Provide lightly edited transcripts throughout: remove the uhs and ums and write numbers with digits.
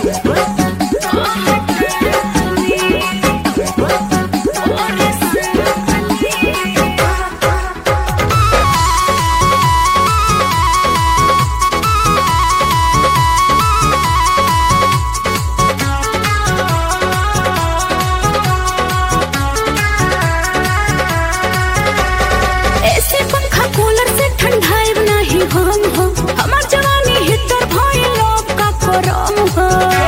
हमार जवानी हितर भाई लोग का करम हो।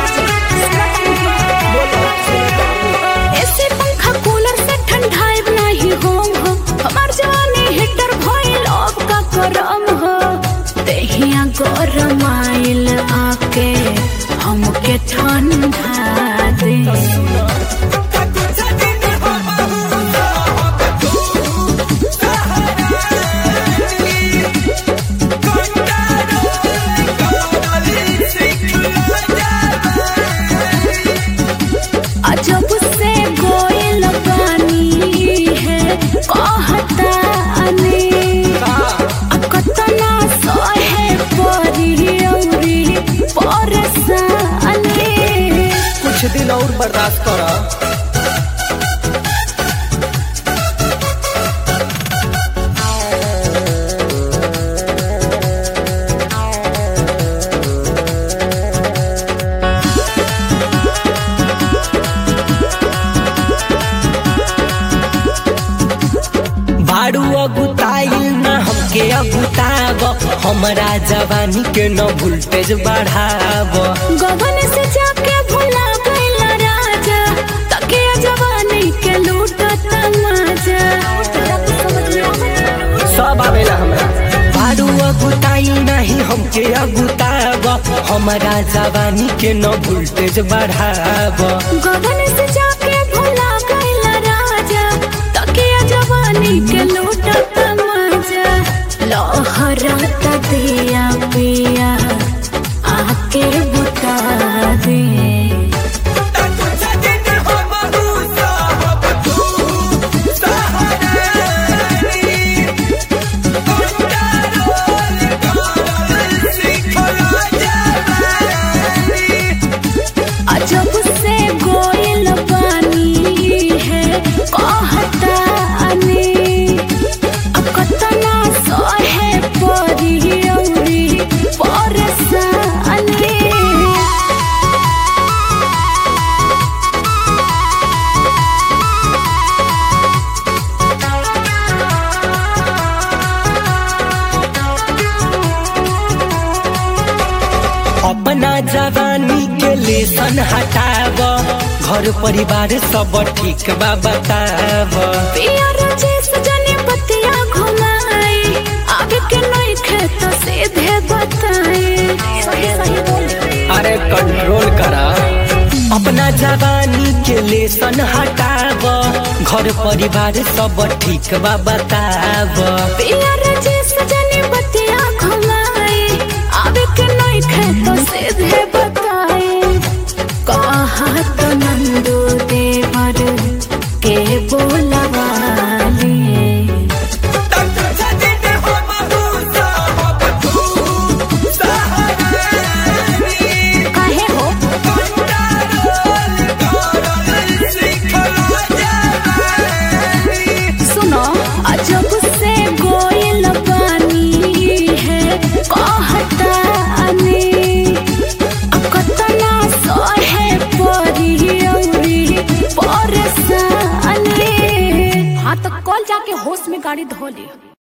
ऐसे पंखा कूलर से ठंडाइब नहीं हम हो। हमार जवानी हितर भाई लोग का करम हो। देहिया गरम आइल आके हमके ठंडा दे। जब से गोयल बानी है कहतानी कतना सहे परियौरी परेशानी। कुछ दिन और बर्दाश्त करा। बारू अगुताइल न हमके अगुताब, हमरा जवानी के न वोल्टेज बढ़ाब। गगन से जाके भुला गइला राजा, तके जवानी के लूटत मजा। सब आवेला हमरा। बारू अगुताइल नहीं हमके अगुताब, हमरा जवानी के न वोल्टेज बढ़ाब। गगन से जाके भुला गइला राजा, तके जवानी के लूटत मजा। लहरत दिया पिया आके बुता दे। जब से गोयल बानी है कहतानी कतना सहे परियौरी परेशानी। अपना जवानी के लेसन हटाब, घर परिवार सब ठीक बा बताब। पियर जिस जने पतिया घुमाई, आगे के नहीं खेत सीधे बताए। सही बोल। अरे कंट्रोल करा। अपना जवानी के लेसन हटाब, घर परिवार सब ठीक बा बताब। पियर जिस जने पतिया घुमाई, आगे के नहीं खेत सीधे बताए। कहा तो नंदू देवर के बोलवाले। काहे हो सुनो, जब से गोयल बानी है कहतानी कतना सहे परियौरी परेशानी। हाँ तो कल जाके होश में गाड़ी धो ली।